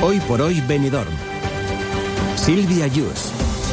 Hoy por hoy Benidorm. Silvia Yus.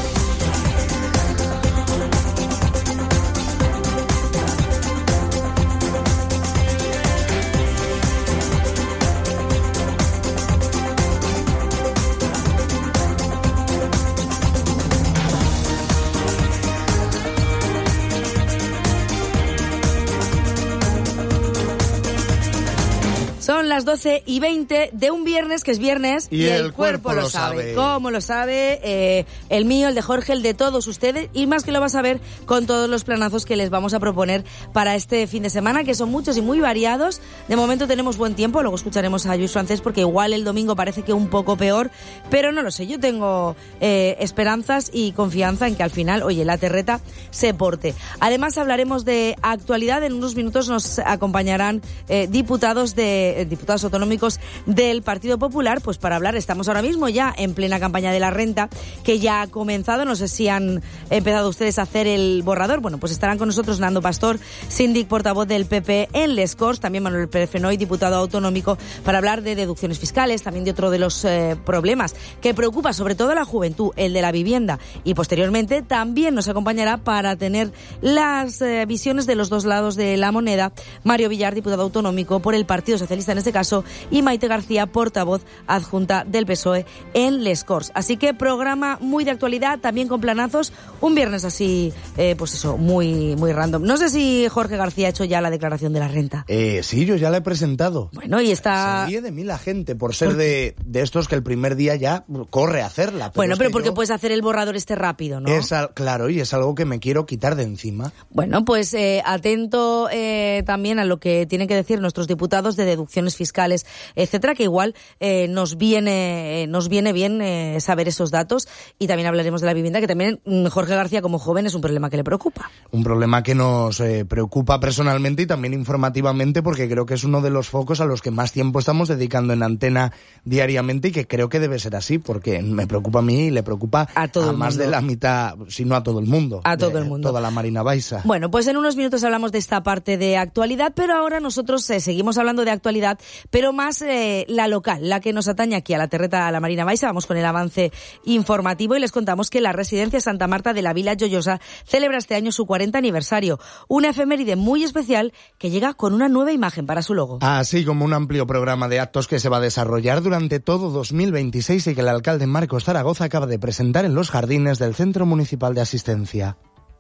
Son las 12:20 de un viernes que es viernes y el cuerpo lo sabe. ¿Cómo lo sabe? El mío, el de Jorge, el de todos ustedes, y más que lo vas a ver con todos los planazos que les vamos a proponer para este fin de semana, que son muchos y muy variados. De momento tenemos buen tiempo, luego escucharemos a Luis Francés porque igual el domingo parece que un poco peor, pero no lo sé, yo tengo esperanzas y confianza en que al final, oye, la terreta se porte. Además hablaremos de actualidad, en unos minutos nos acompañarán diputados autonómicos del Partido Popular, pues para hablar, estamos ahora mismo ya en plena campaña de la renta, que ya ha comenzado, no sé si han empezado ustedes a hacer el borrador. Bueno, pues estarán con nosotros Nando Pastor, síndic portavoz del PP en Les Corts, también Manuel Pérez Fenoy, diputado autonómico, para hablar de deducciones fiscales, también de otro de los problemas que preocupa sobre todo a la juventud, el de la vivienda, y posteriormente también nos acompañará para tener las visiones de los dos lados de la moneda Mario Villar, diputado autonómico por el Partido Socialista en este caso, y Maite García, portavoz adjunta del PSOE en Les Corts. Así que programa muy de actualidad, también con planazos, un viernes así, pues eso, muy, muy random. No sé si Jorge García ha hecho ya la declaración de la renta. Sí, yo ya la he presentado. Bueno, y está... Se ríe de mí la gente por ser de estos que el primer día ya corre a hacerla. Pero porque puedes hacer el borrador rápido, ¿no? Claro, y es algo que me quiero quitar de encima. Bueno, pues atento también a lo que tienen que decir nuestros diputados de deducciones fiscales, etcétera, que igual nos viene bien saber esos datos, y también hablaremos de la vivienda, que también Jorge García como joven es un problema que le preocupa. Un problema que nos preocupa personalmente y también informativamente, porque creo que es uno de los focos a los que más tiempo estamos dedicando en Antena diariamente, y que creo que debe ser así, porque me preocupa a mí y le preocupa a más de la mitad, si no a todo el mundo. A todo el mundo. Toda la Marina Baixa. Bueno, pues en unos minutos hablamos de esta parte de actualidad, pero ahora nosotros seguimos hablando de actualidad, pero más la local, la que nos atañe aquí a la terreta, a la Marina Baixa. Vamos con el avance informativo y les contamos que la residencia Santa Marta de la Vila Joyosa celebra este año su 40 aniversario, una efeméride muy especial que llega con una nueva imagen para su logo. Así como un amplio programa de actos que se va a desarrollar durante todo 2026 y que el alcalde Marcos Zaragoza acaba de presentar en los jardines del Centro Municipal de Asistencia.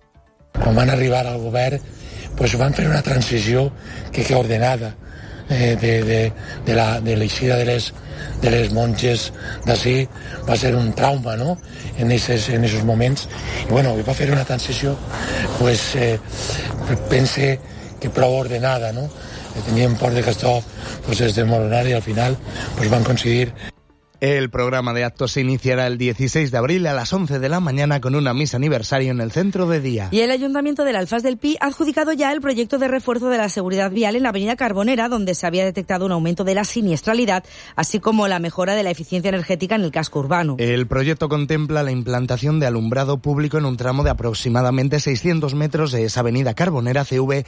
Quan van arribar al govern, pues van fer una transició que ordenada, de l'eixida de les monges d'ací va ser un trauma, no?, en esos moments. I bueno, va fer una transició, pues pense que prou ordenada, no? Teníem por de que esto pues es desmoronara, y al final pues van conseguir. El programa de actos se iniciará el 16 de abril a las 11 de la mañana con una misa aniversario en el centro de día. Y el Ayuntamiento del Alfaz del Pi ha adjudicado ya el proyecto de refuerzo de la seguridad vial en la avenida Carbonera, donde se había detectado un aumento de la siniestralidad, así como la mejora de la eficiencia energética en el casco urbano. El proyecto contempla la implantación de alumbrado público en un tramo de aproximadamente 600 metros de esa avenida Carbonera CV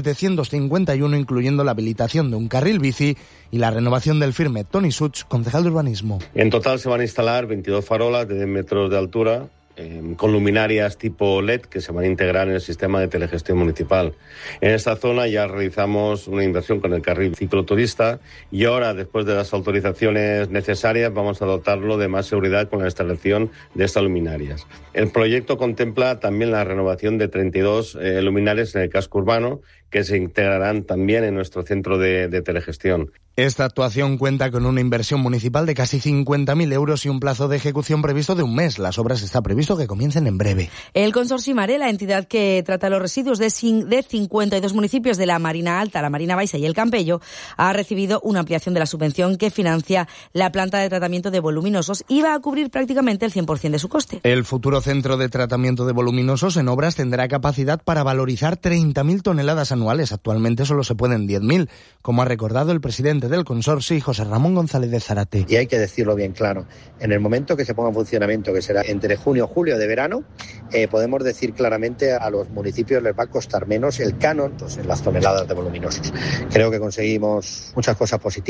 751, incluyendo la habilitación de un carril bici y la renovación del firme. Toni Such, concejal de urbanismo. En total se van a instalar 22 farolas de 10 metros de altura con luminarias tipo LED que se van a integrar en el sistema de telegestión municipal. En esta zona ya realizamos una inversión con el carril cicloturista y ahora, después de las autorizaciones necesarias, vamos a dotarlo de más seguridad con la instalación de estas luminarias. El proyecto contempla también la renovación de 32 luminarias en el casco urbano que se integrarán también en nuestro centro de telegestión. Esta actuación cuenta con una inversión municipal de casi 50.000 euros y un plazo de ejecución previsto de un mes. Las obras está previsto que comiencen en breve. El Consorcio Mare, la entidad que trata los residuos de 52 municipios de la Marina Alta, la Marina Baixa y el Campello, ha recibido una ampliación de la subvención que financia la planta de tratamiento de voluminosos y va a cubrir prácticamente el 100% de su coste. El futuro centro de tratamiento de voluminosos en obras tendrá capacidad para valorizar 30.000 toneladas anuales. Actualmente solo se pueden 10.000, como ha recordado el presidente del consorcio, José Ramón González de Zárate. Y hay que decirlo bien claro, en el momento que se ponga en funcionamiento, que será entre junio y julio de verano, podemos decir claramente a los municipios les va a costar menos el canon en las toneladas de voluminosos. Creo que conseguimos muchas cosas positivas.